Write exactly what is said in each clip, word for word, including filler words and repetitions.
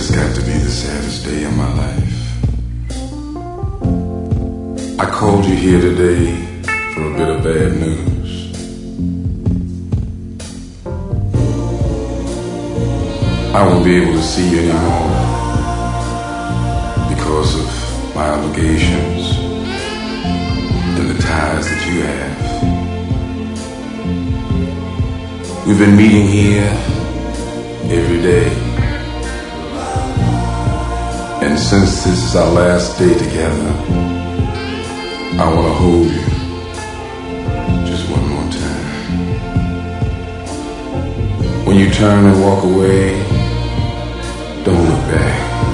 has got to be the saddest day of my life. I called you here today for a bit of bad news. I won't be able to see you anymore because of my obligations and the ties that you have. We've been meeting here every day, and since this is our last day together, I want to hold you just one more time. When you turn and walk away, don't look back.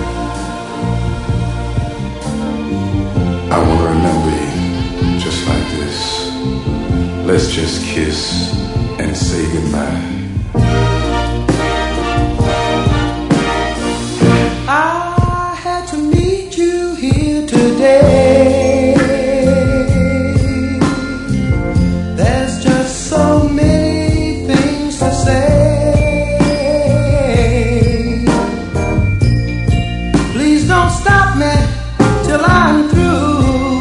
I want to remember you just like this. Let's just kiss and say goodbye. I had to meet you here today. There's just so many things to say. Please don't stop me till I'm through.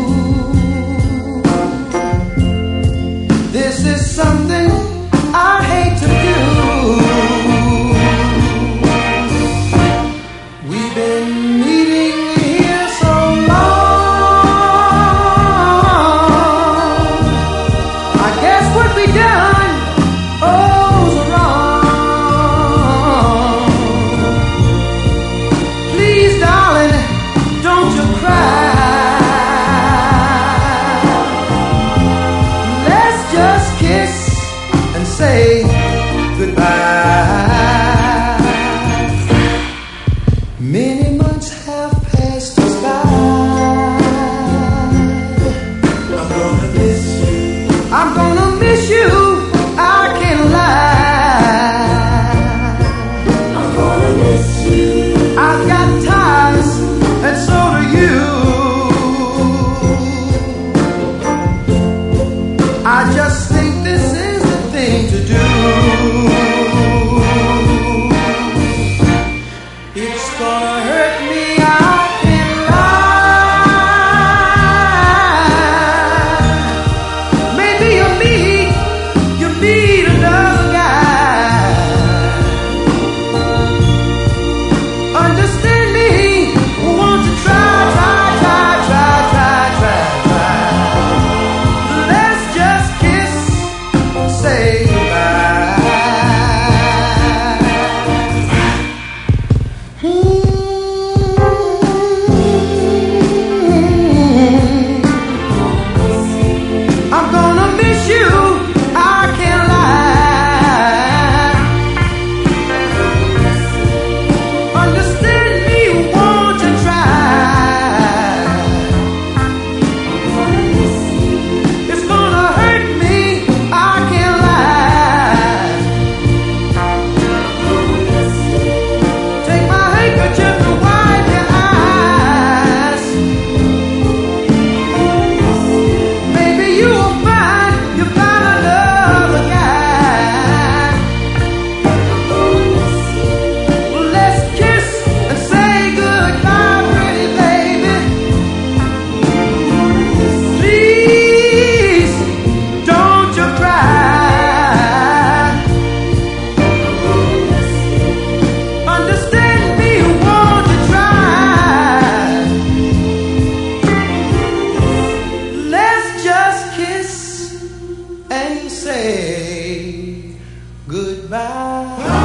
This is something I hate to do. We've been meeting here so long. I guess what we done, oh, was wrong. Please, darling, don't you cry. Let's just kiss and say goodbye. Many months have passed us by. I'm gonna miss you. I'm gonna miss you. I can't lie. I'm gonna miss you. I've got ties, and so do you. I just think this is the thing to do. It's gonna hurt me, I can't lie. Maybe you'll meet, you'll meet another guy. Understand me, won't you try, try, try, try, try, try, try. Let's just kiss, say goodbye. I'm gonna miss you, I can't lie. Understand me, won't you try? It's gonna hurt me, I can't lie. Take my handkerchief to wipe your eyes. Maybe you will find you found another guy. Let's kiss and say goodbye, pretty baby. Please, don't you cry. Understand me, won't you try? Let's just kiss and say goodbye.